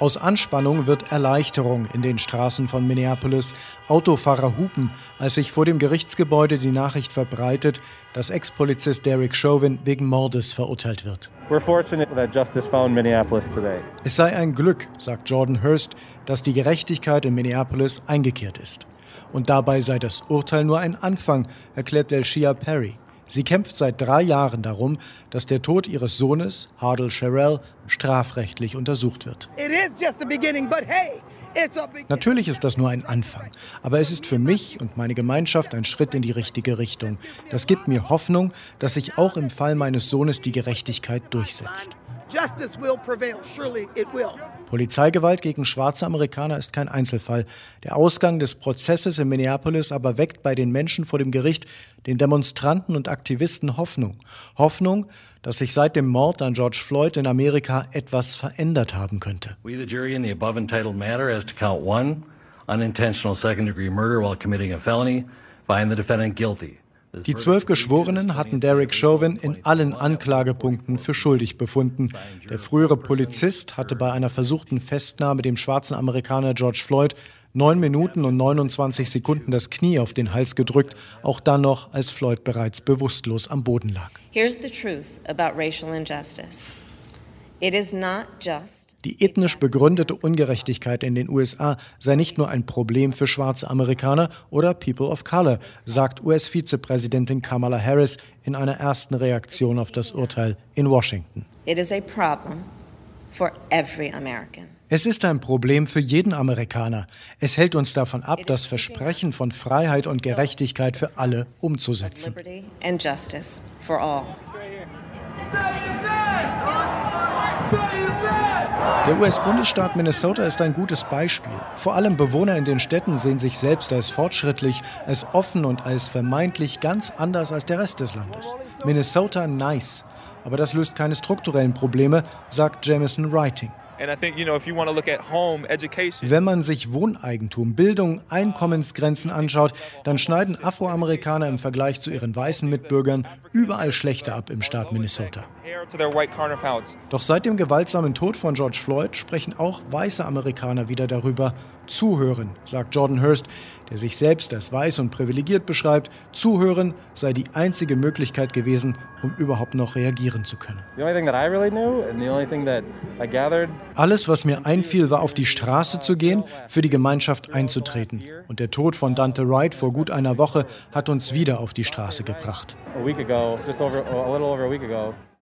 Aus Anspannung wird Erleichterung in den Straßen von Minneapolis. Autofahrer hupen, als sich vor dem Gerichtsgebäude die Nachricht verbreitet, dass Ex-Polizist Derek Chauvin wegen Mordes verurteilt wird. Es sei ein Glück, sagt Jordan Hurst, dass die Gerechtigkeit in Minneapolis eingekehrt ist. Und dabei sei das Urteil nur ein Anfang, erklärt Delshia Perry. Sie kämpft seit 3 Jahren darum, dass der Tod ihres Sohnes, Hardel Sherrell, strafrechtlich untersucht wird. Natürlich ist das nur ein Anfang, aber es ist für mich und meine Gemeinschaft ein Schritt in die richtige Richtung. Das gibt mir Hoffnung, dass sich auch im Fall meines Sohnes die Gerechtigkeit durchsetzt. Polizeigewalt gegen schwarze Amerikaner ist kein Einzelfall. Der Ausgang des Prozesses in Minneapolis aber weckt bei den Menschen vor dem Gericht, den Demonstranten und Aktivisten Hoffnung. Hoffnung, dass sich seit dem Mord an George Floyd in Amerika etwas verändert haben könnte. We, the jury in the above entitled matter as to count 1, unintentional second-degree murder while committing a felony, find the defendant guilty. Die 12 Geschworenen hatten Derek Chauvin in allen Anklagepunkten für schuldig befunden. Der frühere Polizist hatte bei einer versuchten Festnahme dem schwarzen Amerikaner George Floyd 9 Minuten und 29 Sekunden das Knie auf den Hals gedrückt, auch dann noch, als Floyd bereits bewusstlos am Boden lag. Here's the truth about racial injustice. It is not just Die ethnisch begründete Ungerechtigkeit in den USA sei nicht nur ein Problem für schwarze Amerikaner oder People of Color, sagt US-Vizepräsidentin Kamala Harris in einer ersten Reaktion auf das Urteil in Washington. It is a problem for every American. Es ist ein Problem für jeden Amerikaner. Es hält uns davon ab, das Versprechen von Freiheit und Gerechtigkeit für alle umzusetzen. Der US-Bundesstaat Minnesota ist ein gutes Beispiel. Vor allem Bewohner in den Städten sehen sich selbst als fortschrittlich, als offen und als vermeintlich ganz anders als der Rest des Landes. Minnesota nice. Aber das löst keine strukturellen Probleme, sagt Jamison Writing. Wenn man sich Wohneigentum, Bildung, Einkommensgrenzen anschaut, dann schneiden Afroamerikaner im Vergleich zu ihren weißen Mitbürgern überall schlechter ab im Staat Minnesota. Doch seit dem gewaltsamen Tod von George Floyd sprechen auch weiße Amerikaner wieder darüber. Zuhören, sagt Jordan Hurst, der sich selbst als weiß und privilegiert beschreibt. Zuhören sei die einzige Möglichkeit gewesen, um überhaupt noch reagieren zu können. Alles, was mir einfiel, war auf die Straße zu gehen, für die Gemeinschaft einzutreten. Und der Tod von Dante Wright vor gut einer Woche hat uns wieder auf die Straße gebracht. A week ago, just over a little over a week ago.